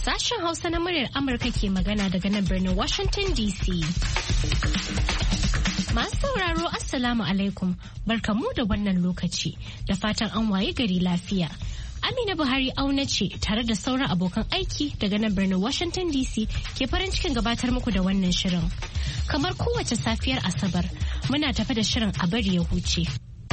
Sashen Hausa na muryar Amurka ke magana daga nan birnin Washington DC. Masu sauraro Assalamu alaikum, barkamu da wannan lokaci da fatan an waye gari lafiya. Amina Buhari auna ce tare da sauran abokan aiki daga nan birnin Washington DC ke farin cikin gabatar muku da wannan shirin. Kamar kowace safiyar Asabar, muna tafe da shirin a bari ya huce.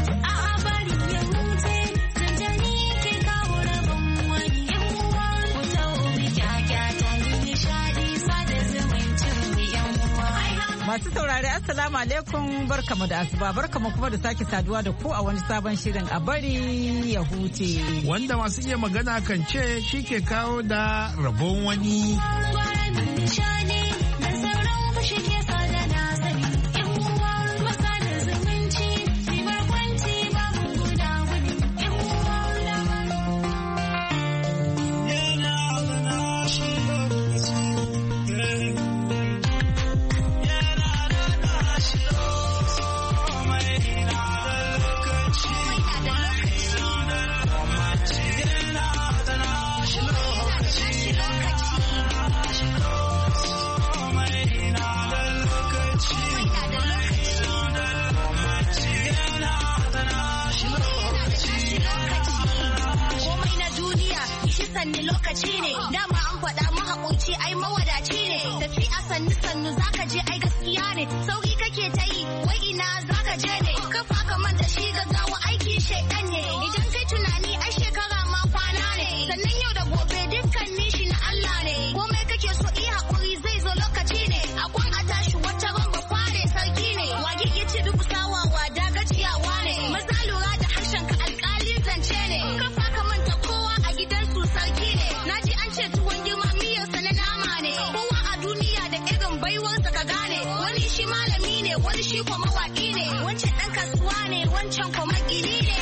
Masu saurari Assalamu alaikum, barkamu da asuba, barkamu kuma da sake saduwa da ku a wani sabon shirin a bari ya huce. Wanda masu iya magana kan ce shi ke kawo da rabon wani. Lokaci ne dama an faɗa mu haƙunci ai mawadaci ne tafi a sannu zaka je ai gaskiya ne sauki kake ta yi wai ina zaka je ne kafa ka manta shi gaggawa aiki shedan ne idan kai tunani ai shekara ma kwana ne sannan yau da gobe dukkan nishi na Allah ne komai kake so yi haƙuri zai zo lokaci ne akwan a tashi wata ran ba kware sarki ne wage ya ce duk sawawa da gajiyawa ne maza lura da harshen ka alƙali zance ne kafa ka manta kowa a gidansu sarki ne naji an ce tuwon girma miyarsa na nama ne kowa a duniya da irin baiwarsa ka gane wani shi malami ne wani shi kuma mawaƙi ne wancan ɗan kasuwa ne wancan kuma gini ne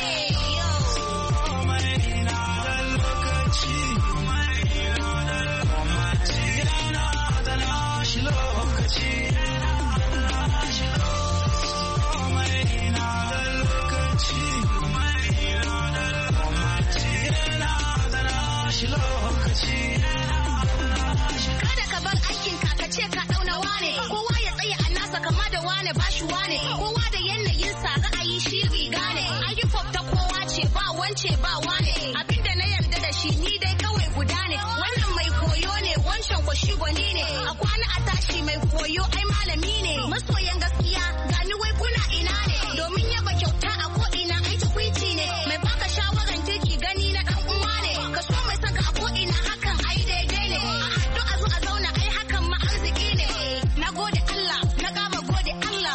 kada ka bar aikin ka ce ka dauna wane kowa ya tsaya a nasa kama da wane bashi wane kowa da yanayin sa ra'ayi shi riga ne ayi ta kowa ce ba wance ba wane abinda na yarda da shi ni dai kawai guda ne wannan mai koyo ne wancan ko shi gwani ne a kwana a tashi mai koyo ai malami ne masoyan gaskiya gani wai kuna ina ne domin yaba kyauta a ko ina ai tukwici ne mai baka shawaran kirki gani na dan uwa ne ka so mai saka a ko ina hakan ai daidai ne a addu'a zo a zauna ai hakan ma arziki ne na gode Allah na kama gode Allah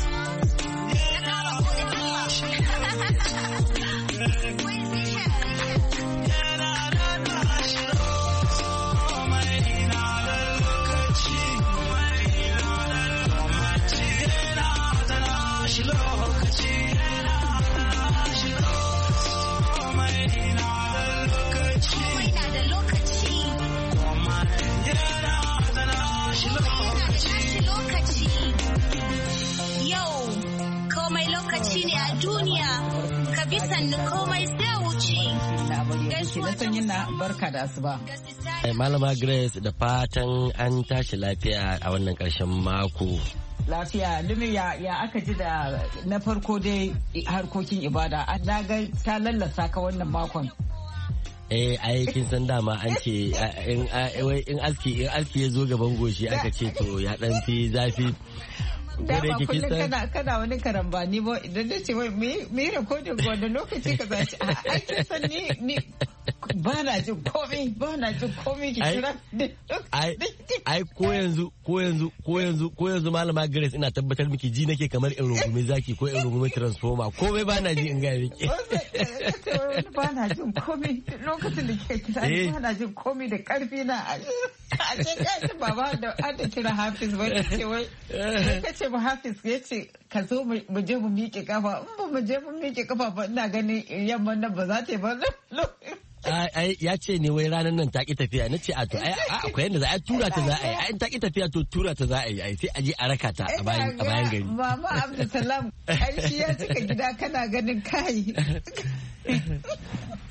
lokaci ne a duniya ka bi sannu komai sai wuce. Na sanyin na barka da asuba. Malama Grace da fatan an tashi lafiya a wannan ƙarshen mako. Lafiya, Lumi ya aka ji da na farko dai harkokin ibada. Na ga ta lallasa ka wannan makon. Aikin san dama an ce in aski ya zo gaban goshi aka ce to ya dan fi zafi. Dama kullum kana wani karambani ba idan da ce wai me rikodin wanda lokaci ka zaci aikin san ni ba na jin komai ki kira. Ai ko yanzu malama Grace ina tabbatar miki ji nake kamar in rungume zaki ko in rungume transformer komai ba na ji in ga miki. Ba na jin komai lokacin da kike kira ba na jin komai da karfi na a ce kai baba da ada kira Hafiz wai ce wai kace ba Hafiz yace ka zo mu je mu miƙe kafa in ba mu je mu miƙe kafa ba ina ganin yamman nan ba za ta yi ba. Ya ce ne wai ranar nan ta ki tafiya na ce a to akwai yadda za a tura ta za a yi ai ta ki tafiya to tura ta za a yi sai a je a raka ta a bayan gari. Mama Abdulsalam ai shi ya cika gida kana ganin kai.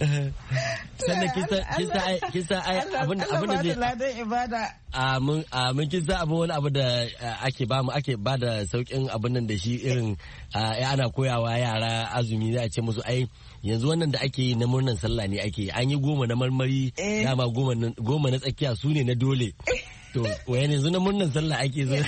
sannan kisa abin da zai ladan ibada mun kisa abin wani abu da ake ba da saukin abin nan da shi irin ana koyawa yara azumi za a ce musu ai yanzu wannan da ake yi na murnan sallah ne ake an yi 10 na marmari dama 10 na tsakiya su ne na dole to wayan yanzu na murnan sallah ake zo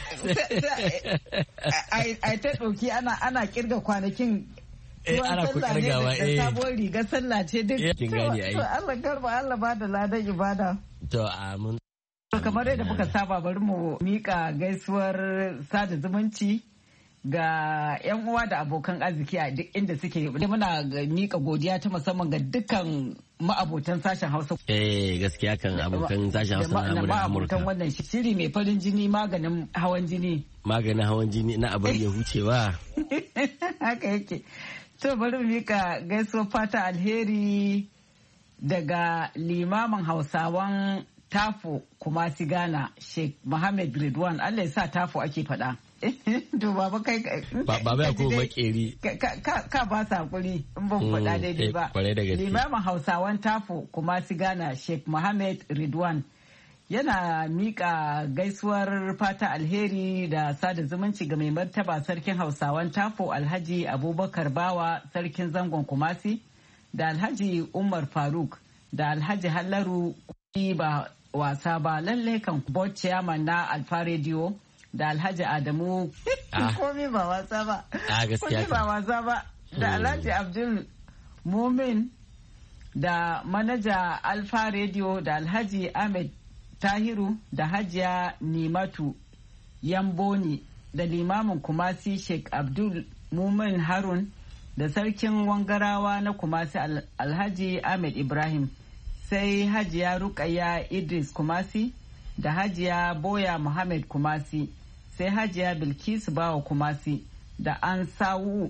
ai ta ɗauki ana kirga kwanakin ana kirgawa sabuwar rigar sallah ce duk to Allah garba Allah ba da ladan ibada to amin kamar yadda muka saba bari mu mika gaisuwar sada zumunci ga 'yan uwa da abokan arziki a duk inda suke muna mika godiya ta musamman ga dukkan ma'abotan sashen Hausa. Gaskiya kan abokan sashen Hausa na Amurka. Ma'abotan wannan shiri mai farin jini maganin hawan jini. Maganin hawan jini na abin ya hucewa. Haka yake. To bari mu mika gaisuwar fata alheri daga limamin Hausawan Tafo kuma Sigana Sheikh Mohammed Ridwan. Allah ya sa Tafo ake faɗa. To baba kai baba ya ko makeri ka ba sa hakuri in ban faɗa daidai ba. Limamin Hausawan Tafo kuma Sigana Sheikh Mohammed Ridwan yana mika gaisuwar fata alheri da sada zumunci ga mai martaba sarkin Hausawan Tafo Alhaji Abubakar Bawa sarkin zangon Kumasi da Alhaji Umar Faruk da Alhaji Hallaru ba wasa ba lalle kan board chairman na Alfa Radio da Alhaji Adamu komi ba wasa ba komi ba wasa ba da Alhaji Abdul Mumin da manaja Alfa Radio da Alhaji Ahmed Tahiru da Hajiya Nimatu Yamboni da limamin Kumasi Sheikh Abdul Mumin Harun da sarkin Wangarawa na Kumasi Alhaji Ahmed Ibrahim sai Hajiya Rukaya Idris Kumasi da Hajiya Boya Muhammad Kumasi sai Hajiya Bilkisu Bawa Kumasi da Ansawu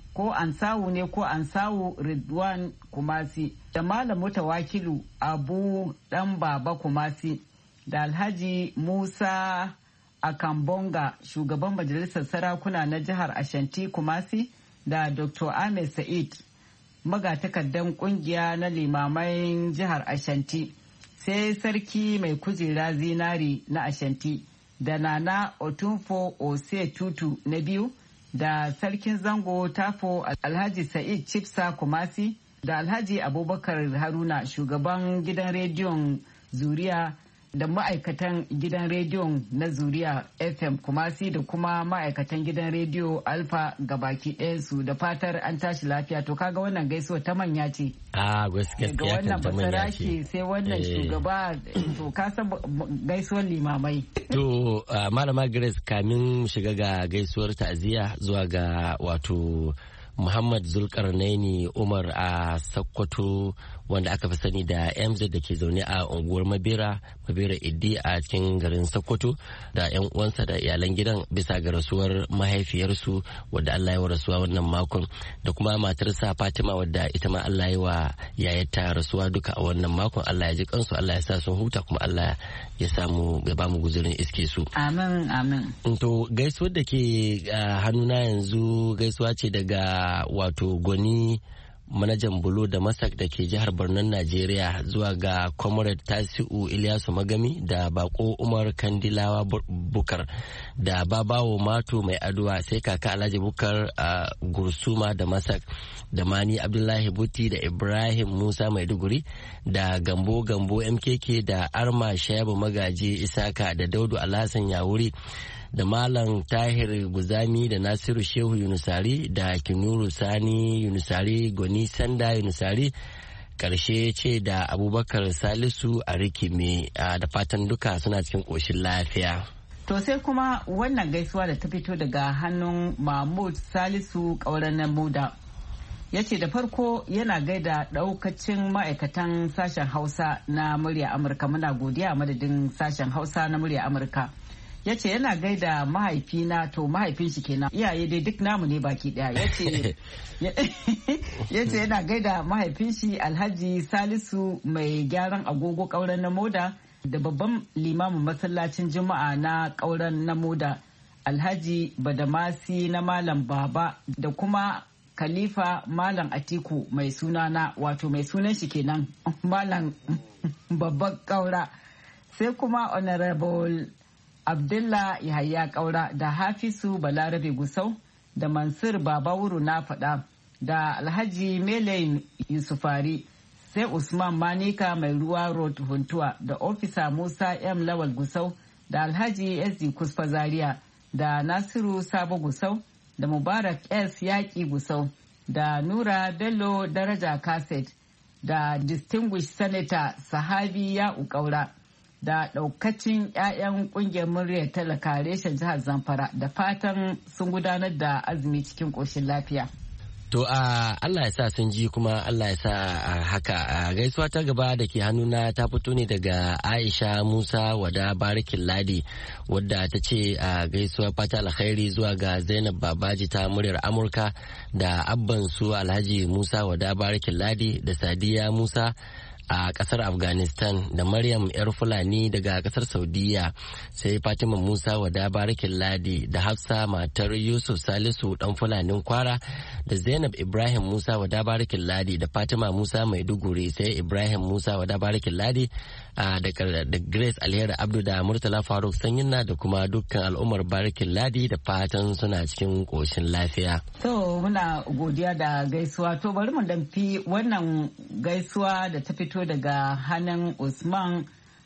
ne ko Ansawu Ridwan Kumasi da Malam Mutawakilu Abu Dan Baba Kumasi da Alhaji Musa Akambonga shugaban majalisar sarakuna na jihar Ashanti Kumasi da Dr. Ahmed Sa'id magatakardan kungiya na limamai jihar Ashanti sai sarki mai kujera zinari na Ashanti da Nana Otunfo Ose Tutu na biyu da sarkin zango Tafo Alhaji Sa'id Chipsa Kumasi da Alhaji Abubakar Haruna shugaban gidan rediyon Zuriya da ma'aikatan gidan rediyon na Zuriya FM Kumasi da kuma ma'aikatan gidan rediyo Alfa gabaki ɗayansu da fatar an tashi lafiya to kaga wannan gaisuwa ta manya ce. Gaskiya ga wannan basarake sai wannan shugaba to ka san gaisuwar limamai. To Malama Grace kamin shiga ga gaisuwar ta'aziyya zuwa ga wato Muhammad Zulkarnaini Umar a Sokoto wanda aka fi sani da MZ da ke zaune a unguwar Mabera Iddi a cikin garin Sokoto da 'yan uwansa da iyalan gidan bisa ga rasuwar mahaifiyarsu wadda Allah ya wa rasuwa wannan makon da kuma matarsa Fatima wadda ita ma Allah ya wa yayata rasuwa duka a wannan makon. Allah ya ji kansu, Allah ya sa sun huta kuma Allah ya samu ya ba mu guzurin iske su. Amin amin. To gaisuwar da ke hannuna yanzu gaisuwa ce daga wato Gwani manajan bulo da masak da ke jihar Borno Najeriya zuwa ga Comrade Tasi'u Ilyasu Magami da Bako Umar Kandilawa Bukar da Babawo Mato Mai Aduwa sai kaka Alhaji Bukar a Gursuma da Masak da Mani Abdullahi Buti da Ibrahim Musa Maiduguri da Gambo MKK da Arma Shayabu Magaji Isaka da Daudu Alhassan Yawuri da Malam Tahir Guzami da Nasiru Shehu Yunusari da Kinuru Sani Yunusari Goni Sanda Yunusari karshe ce da Abubakar Salisu a Rikime da fatan duka suna cikin ƙoshin lafiya. To sai kuma wannan gaisuwa da ta fito daga hannun Mahmud Salisu ƙauren Namuda. Ya ce da farko yana gaida ɗaukacin ma'aikatan sashen Hausa na murya Amurka, muna godiya madadin sashen Hausa na murya Amurka. Ya ce yana gaida mahaifina, to mahaifin shi kenan, iyaye dai duk namu ne baki daya. Ya ce yana gaida mahaifin shi Alhaji Salisu mai gyaran agogo ƙauren na moda da babban limamin masallacin juma'a na ƙauren na moda Alhaji Badamasi na Malam Baba da kuma Khalifa Malam Atiku mai sunana wato mai sunan shi kenan Malam babban kaura, sai kuma Honorable Abdullah Yahaya Kaura da Hafisu Balarabe Gusau da Mansur Babawuru na faɗa da Alhaji Mele Yusufari, sai Usman Manika mai ruwa road Huntuwa da Ofisa Musa M Lawal Gusau da Alhaji SD Kusfa Zaria da Nasiru Sabo Gusau da Mubarak S Yaƙi Gusau da Nura Bello Daraja Kaset da Distinguished Senator Sahabi Ya'u Kaura da ɗaukacin 'ya'yan ƙungiyar muryar talaka reshen jihar Zamfara da fatan sun gudanar da azumi cikin ƙoshin lafiya. To Allah ya sa sun ji kuma Allah ya sa haka. Gaisuwa ta gaba da ke hannuna ta fito ne daga Aisha Musa Wada Barikin Ladi, wadda ta ce gaisuwa fata alkhairi zuwa ga Zainab Babaji ta muryar Amurka da abban su Alhaji Musa Wada Barikin Ladi da Sadiya Musa a kasar Afghanistan da Maryam yar Fulani daga kasar Saudiya, sai Fatima Musa Wada Barikin Ladi da Hafsa matar Yusuf Salisu dan Fulanin Kwara da Zainab Ibrahim Musa Wada Barikin Ladi da Fatima Musa Maiduguri, sai Ibrahim Musa Wada Barikin Ladi da Grace Alheri Abdu da Murtala Faruk Sanyinna da kuma dukkan al'ummar Barikin Ladi da fatan suna cikin koshin lafiya. To muna godiya da gaisuwa. To bari mu damfi wannan gaisuwa da ta fito daga hannun Usman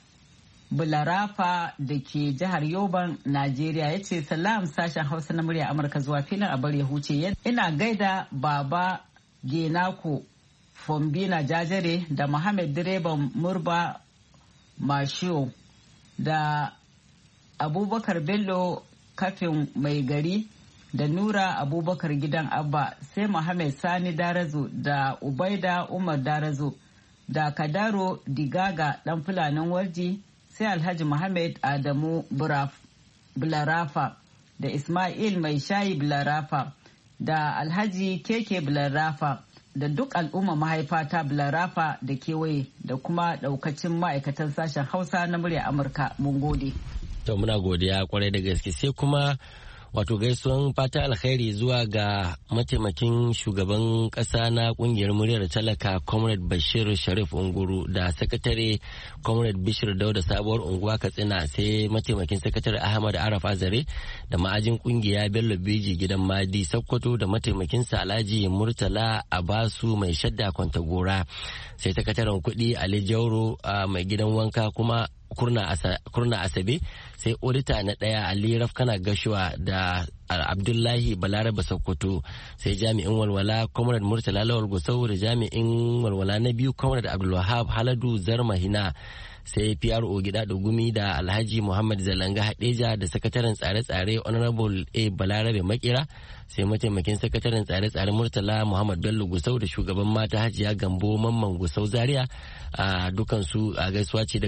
Bularafa da ke jihar Yoban, Najeriya. Ya ce salam sashen Hausa na murya Amurka zuwa filin a bari ya huce. Ina gaida Baba Genako Fombina Jajare da Muhammad direban Murba Mashiyo da Abubakar Bello kafin mai gari da Nura Abubakar gidan Abba, sai Muhammad Sani Darazo da Ubaida Umar Darazo da Kadaro Digaga dan Fulanin Warji, sai Alhaji Muhammad Adamu Bularafa da Ismail Mai Shayi Bularafa da Alhaji Keke Bularafa da duk al'umma mahaifata Bularafa da kewaye da kuma daukacin ma'aikatan sashen Hausa na murya Amurka. Mun gode. To muna godiya kwarai da gaske. Sai kuma wato gaisuwan fata alkhairi zuwa ga mataimakin shugaban kasa na kungiyar muryar talaka Comrade Bashir Sharif Unguru da sakatare Comrade Bishir Dauda Sabuwar Unguwa Katsina, sai mataimakin sakatare Ahmad Araf Azare da ma'ajin kungiya Bello Biji gidan Madi Sokoto da mataimakin sa Alhaji Murtala Abasu mai shadda Kwantagora, sai sakataren kuɗi Ali Jauro mai gidan wanka kuma kurna asabe, sai odita na ɗaya Ali Rafkana Gashuwa da Abdullahi Balaraba Sokoto, sai jami'in walwala Comrade Murtala Lawal Gusau da jami'in walwala na biyu Comrade Abdulwahab Haladu Zarmahina, sai PRO Gida da Gumi da Alhaji Muhammad Zalanga Hadeja da sakataren tsare-tsare Honorable A Balarabe Makira, sai mataimakin sakataren tsare-tsare Murtala Muhammad Bello Gusau da shugaban mata Hajiya Gambo Mamman Gusau Zaria. Dukansu a gaisuwa ce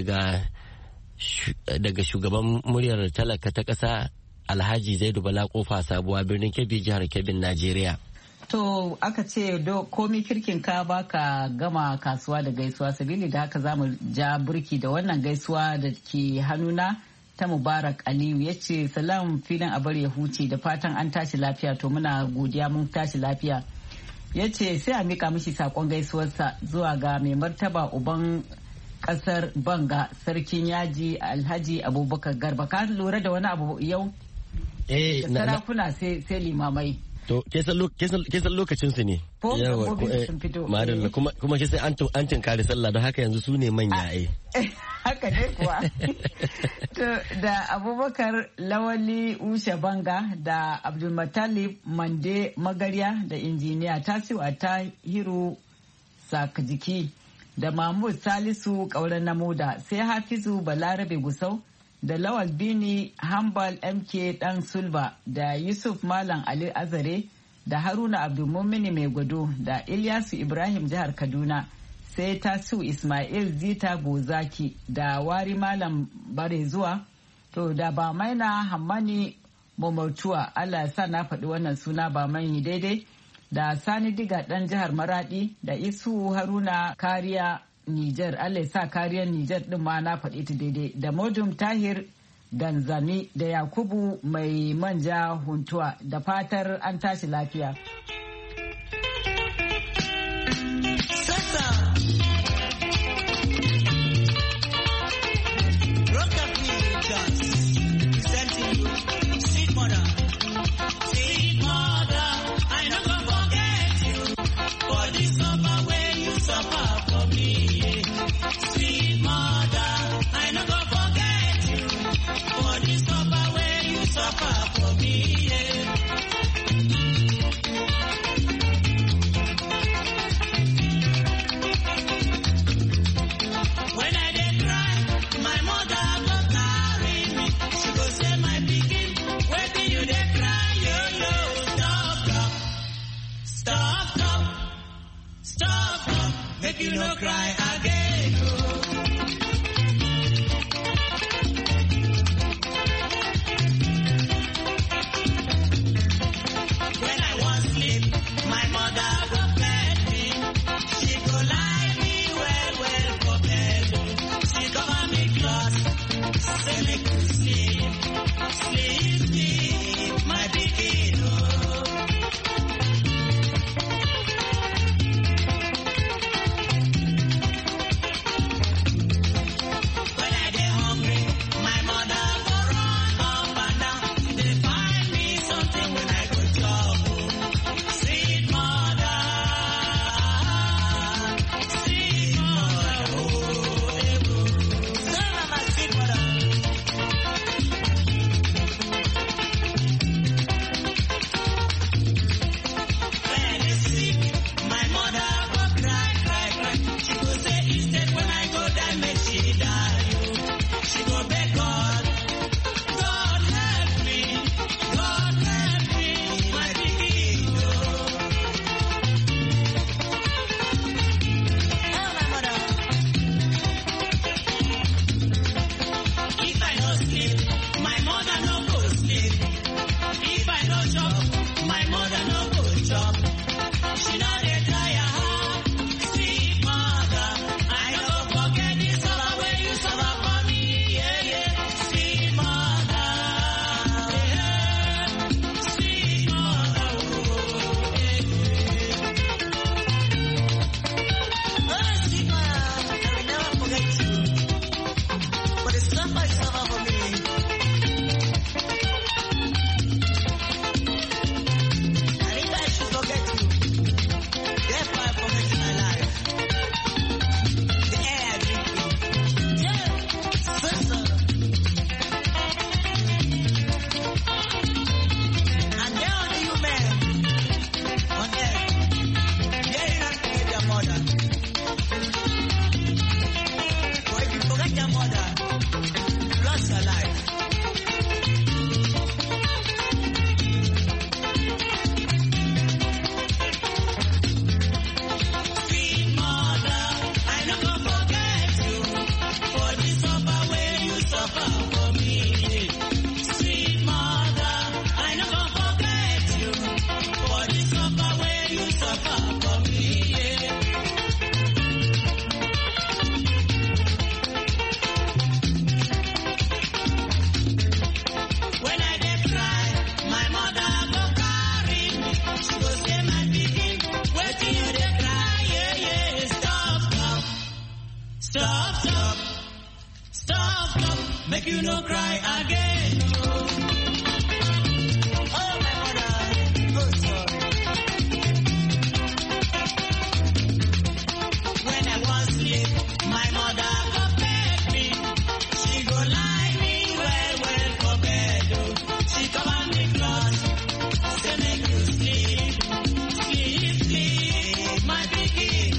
daga shugaban muryar talaka ta ƙasa Alhaji Zaidu Bala Kofa Sabuwa, birnin Kebbi, jihar Kebbin, Najeriya. To aka ce komi kirkin ka baka gama kasuwa da gaisuwa, sabili da haka zamu ja burki da wannan gaisuwa da ke hannuna ta Mubarak Aliyu. Ya ce salam filin a bari ya huce da fatan an tashi lafiya. To muna godiya mun tashi lafiya. Ya ce sai a mika mishi sakon gaisuwarsa zuwa ga mai martaba uban kasar Banga sarkin yaji Alhaji Abubakar Garba. Ka lura da wani abu yau? Sarakuna sai limamai. To kesan lokacin su ne. Sun fito. Madalla kuma kesan an tinkari sallah don haka yanzu su ne manya haka ne kuwa. Da Abubakar Lawali Usha Banga da Abdulmatalib Mande Magarya da injiniya Tasiu Attahiru Sakajiki da Mahmud Salisu Kauran Namuda, sai Hafizu Balarabe Gusau da Lawal Bini Hambal MK Dan Sulba da Yusuf Malam Ali Azare da Haruna Abdulmumini Mai Gwado da Ilyasu Ibrahim jihar Kaduna, sai Tasiu Ismail Zita Gozaki da Wari Malam Barezuwa, to da ba maina Hammani Momautuwa, Allah ya sa na faɗi wannan suna ba mai daidai, da Sani Diga ɗan jihar Maradi da Isu Haruna Kariya Nijar, Allah ya sa kariyar Nijar ɗin ma na faɗi ta daidai, da Modum Tahir Ganzami da Yakubu Mai Manja Huntuwa, da fatar an tashi lafiya. You no cry again. When I was asleep, my mother go bed me. She go lie me well for bed. She cover me close, say make you sleep, my pikin. Make you no cry again. Oh, my mother, oh sorry. When I was asleep, my mother go beg me. She go lie me well for bed. She cover me close, say make you sleep, my pikin.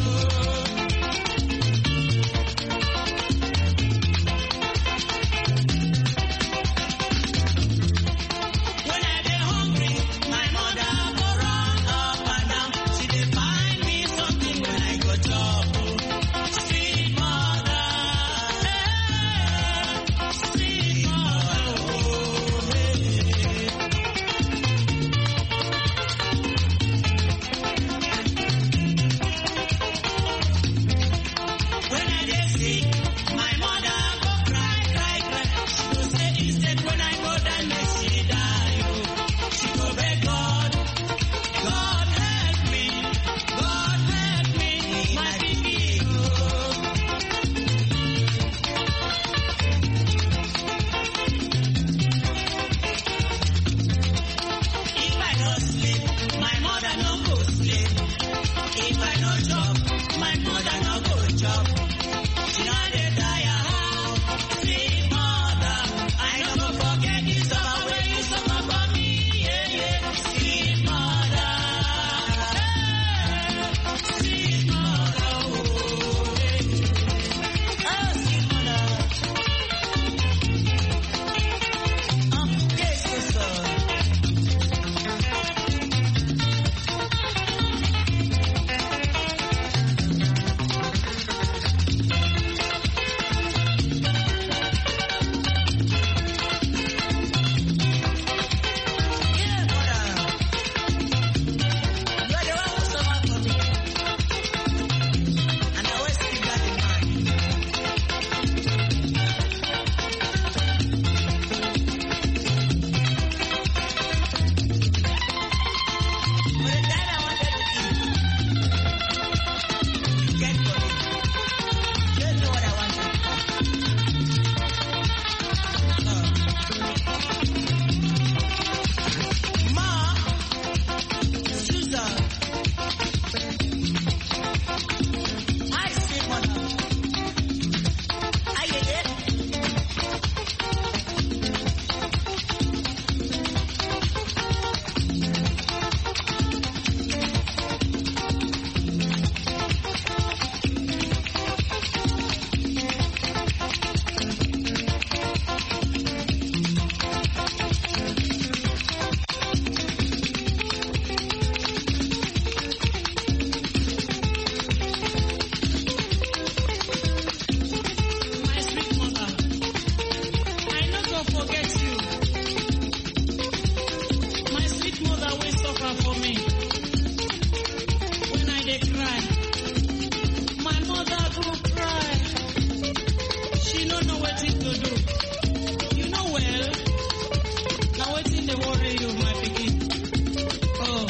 dey cry. My mother go cry. She no know wetin to do. You know well, na wetin dey worry you, my pikin. Oh,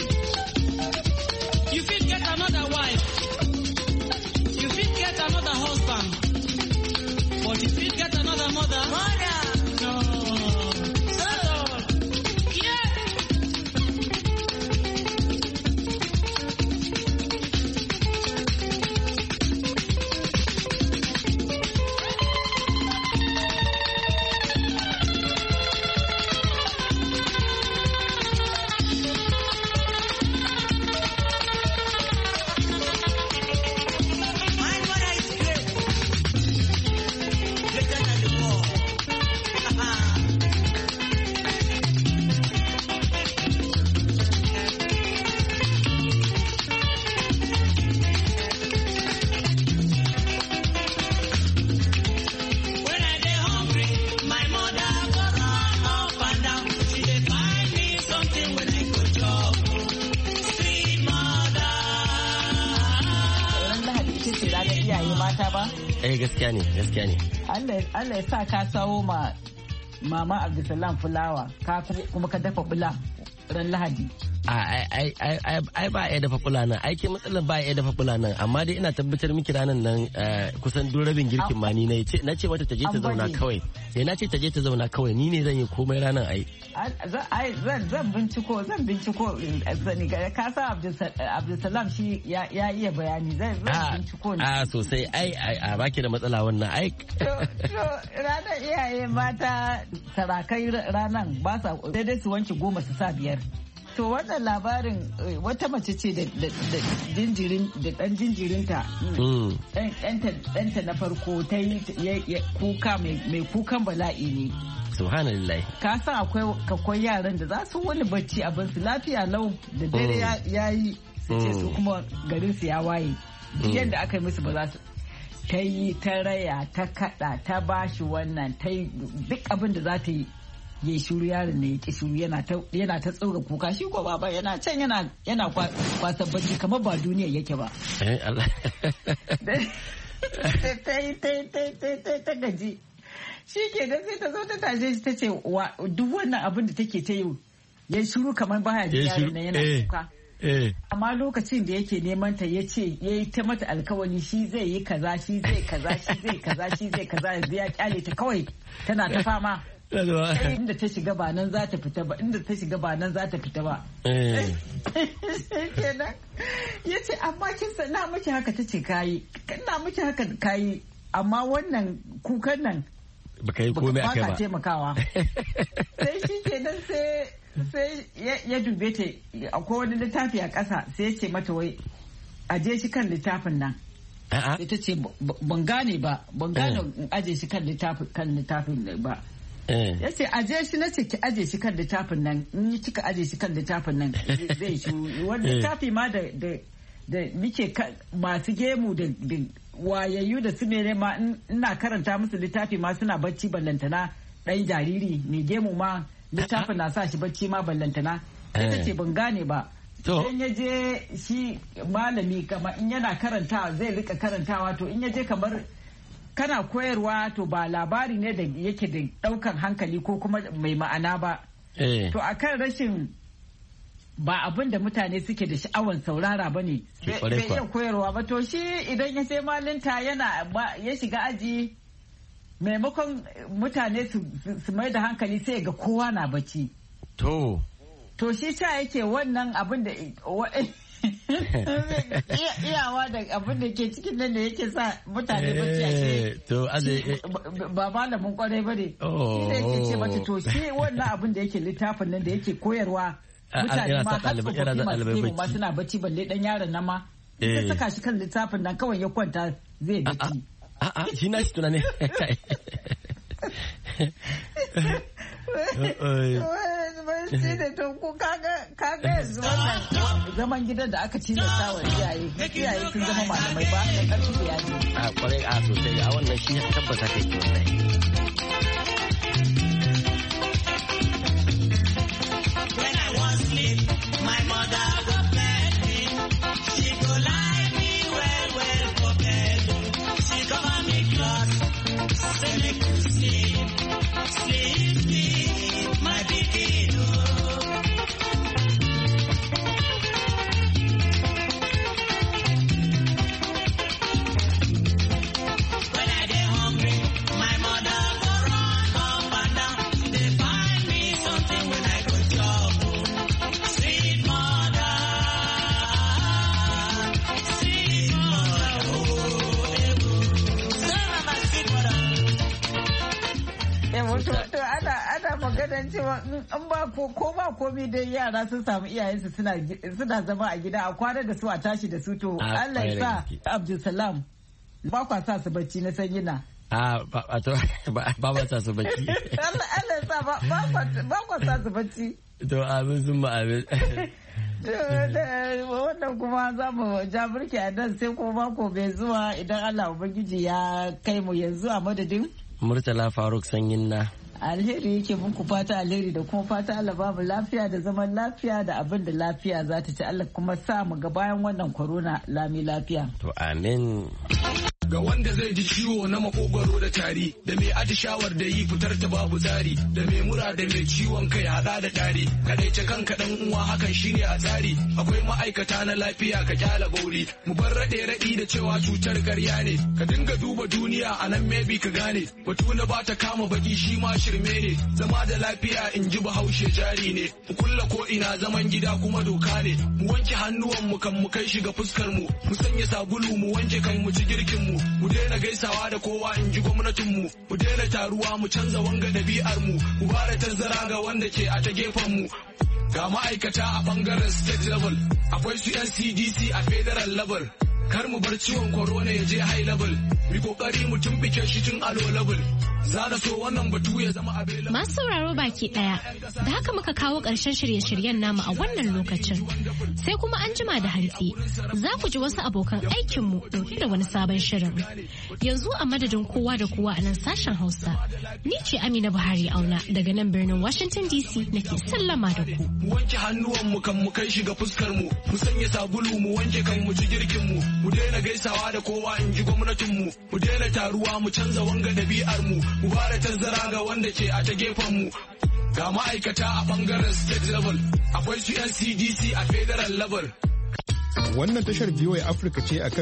you fit get another wife. You fit get another husband. But you fit get another mother. Mother! No. Yeah! My mother is great. Greater than the world. When I dey hungry, my mother go run up and down. She dey find me something when I go chop. Sweet mother. Ran Lahadi ita ce ranar iyaye mata ba? gaskiya ne. Allah ya sa ka sawo ma Mama Abdulsalam fulawa ka kuma ka dafa bula ran Lahadi. ai ba ya dafa fula nan aikin matsalar ba ya dafa fula nan amma dai ina tabbatar miki ranar nan kusan duk rabin girkin ma ni na ce mata ta je ta zauna kawai na ce ta je ta zauna kawai ni ne zan yi komai ranar zan binciko zani ka sa Abdulsalam shi ya iya bayani zan binciko ne sosai a baki da matsala wannan ranar iyaye mata sarakai ranar ba sa daidai su wanke 10 su sa 5. To wannan labarin wata mace ce da ɗan jinjirinta ɗanta na farko ta yi kuka mai kukan bala'i ne. Subhanallah. Ka san akwai yaran da za su wani bacci abin su lafiya lau da dare ya yi su ce su kuma garin su ya waye. Yadda aka yi musu ba za su ta yi ta raya ta kaɗa ta bashi wannan ta yi duk abin da za ta yi. Ya shuru yaron ne ya ki shuru yana ta tsaura kuka shi ko baba yana can yana kwasa bacci kamar ba duniya yake ba. Ta gaji shi ke da sai ta zo ta tashe shi ta ce duk wannan abin da take ta yi ya shuru kamar baya da yaron nan yana kuka. Amma lokacin da yake neman ta ya ce ya yi ta mata alkawari shi zai yi kaza shi zai kaza shi zai kaza shi zai kaza yanzu ya kyale ta kawai tana ta fama. Inda ta shiga ba nan za ta fita ba inda ta shiga ba nan za ta fita ba. Ya ce amma kin san na miki haka ta ce kayi na miki haka kayi amma wannan kukan nan baka yi komai akai ba. Baka taimakawa. Sai shi kenan sai ya dube ta akwai wani littafi a ƙasa sai ya ce mata wai aje shi kan littafin nan. Ita ce ban gane aje shi kan littafin ba. Ya ce aje shi na ce ki aje shi kan littafin nan in yi kika aje shi kan littafin nan zai shi wani littafi ma da nike masu gemu da wayayyu da su mere ma ina karanta musu littafi ma suna bacci ballantana ɗan jariri mai gemu ma littafin na sa shi bacci ma ballantana ita ce ban gane ba. Idan ya je shi malami kama in yana karantawa zai rika karantawa to in ya je kamar kana koyarwa to ba labari ne da yake da daukan hankali ko kuma mai ma'ana ba. To akan rashin ba abin da mutane suke da sha'awan saurara ba ne. Bai iya koyarwa ba to shi idan ya sai malinta ya shiga aji maimakon mutane su mai da hankali sai ga kowa na bacci. To shi sha yake wannan abin da iyawa da abin da ke cikin nan da yake sa mutane bacci a ce ba malamin kwarai ba ne. Shi da yake ce mata to shi wannan abin da yake littafin nan da yake koyarwa mutane ma har tsofaffi masu tebo ma suna bacci balle dan yaron nan ma. Sai saka shi kan littafin nan kawai ya kwanta zai bacci. Shi na shi tunani. Shi da to ko kaga yanzu wannan zaman gidan da aka tilasta wa iyaye sun zama malamai ba da karfi da yaji. A kwarai a sosai a wannan shi tabbata kai ke wannan. When I was sleep, my mother go beg me. She go ganin cewa in ba ko ba komi dai yara sun samu iyayensu suna zama a gida a kwana da su a tashi da su to Allah ya sa Abdulsalam ba kwa sa su bacci na sanyi na. Ba sa su bacci. Allah ya sa ba kwa sa su bacci. To abin sun ma'abin. Wannan kuma za mu ja burki a nan sai ko mako bai zuwa idan Allah Ubangiji ya kai mu yanzu a madadin. Murtala Faruk Sanyin na. Alheri yake muku fata alheri da kuma fata Allah babu lafiya da zaman lafiya da abin da lafiya za ta ci Allah kuma sa mu ga bayan wannan corona lami lafiya. To amin. Ga wanda zai ji ciwo na makogwaro da tari da mai atishawar da yi fitar ta babu tsari da mai mura da mai ciwon kai hada da tari kadaice kanka dan uwa hakan shine a tsari akwai ma'aikata na lafiya ka kyala bauri mu bar rade radi da cewa cutar ƙarya ne ka dinga duba duniya anan maybe ka gane batu na ba ta kama baki shi ma shirme ne zama da lafiya in ji bahaushe jari ne mu kulla ko ina zaman gida kuma doka ne mu wanke hannuwan mu kan mu kai shiga fuskar mu mu sanya sabulu mu wanke kan mu ci girkin mu mu daina gaisawa da kowa in ji gwamnatinmu mu daina taruwa mu canza wanga ɗabi'ar mu mu bada tazara ga wanda ke a ta gefen mu ga ma'aikata a bangaren state level akwai su NCDC a federal level kar mu bar ciwon corona ya je high level mu kokari mu tumbike shi tun a low level za na so wannan batu ya zama available. Masu sauraro baki daya da haka muka kawo ƙarshen shirye-shiryen namu a wannan lokacin sai kuma an jima da hantsi za ku ji wasu abokan aikinmu ɗauke da wani sabon shirin yanzu a madadin kowa da kowa a nan sashen Hausa ni ce Amina Buhari Auna daga nan birnin Washington DC nake sallama da ku. Mu wanke hannuwan mu kan mu kai shi ga fuskar mu mu sanya sabulu mu wanke kan mu ci girkin mu mu daina gaisawa da kowa in ji gwamnatin mu mu daina taruwa mu canza wanga ɗabi'ar mu mu bada tazara ga wanda ke a ta gefen mu ga ma'aikata a bangaren state level akwai su NCDC a federal level. Wannan tashar VOA Africa ce akan